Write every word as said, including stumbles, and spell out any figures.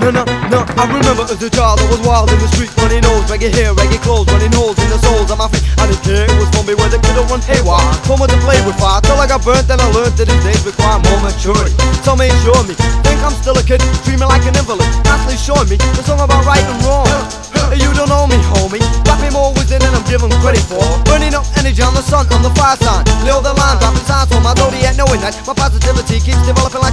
No, no, no, I remember as a child I was wild in the street, running nose, reggae hair, reggae clothes, running holes in the soles of my feet. I didn't care, it was fun, beware the kid who run haywire. Fun with to play with fire, till I got burnt, then I learned that these days require more maturity. Some ain't sure me, think I'm still a kid, dreaming like an invalid, constantly showing me the song about right and wrong. You don't know me, homie, rapping more within than I'm given credit for. Burning up energy on the sun, on the fire sign, lay all the line, dropping signs for my zodiac, knowing that my positivity keeps developing like